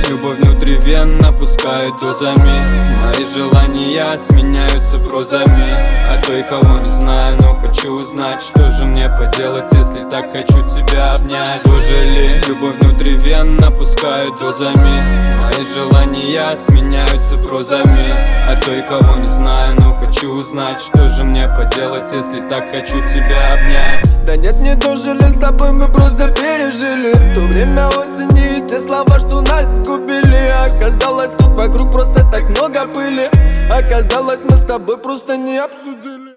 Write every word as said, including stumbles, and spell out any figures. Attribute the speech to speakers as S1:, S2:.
S1: Любовь внутривенно пускает дозами. Мои желания сменяются прозами. А той, кого не знаю, но хочу узнать, что же мне поделать, если так хочу тебя обнять. Тоже ли любовь внутривенно пускает дозами. Мои желания сменяются прозами. А той, кого не знаю, но хочу узнать, что же мне поделать, если так хочу тебя обнять.
S2: Да нет, не дожили с тобой, мы просто пережили то время осени и те слова, что нас сгубили. Оказалось, тут вокруг просто так много пыли. Оказалось, мы с тобой просто не обсудили.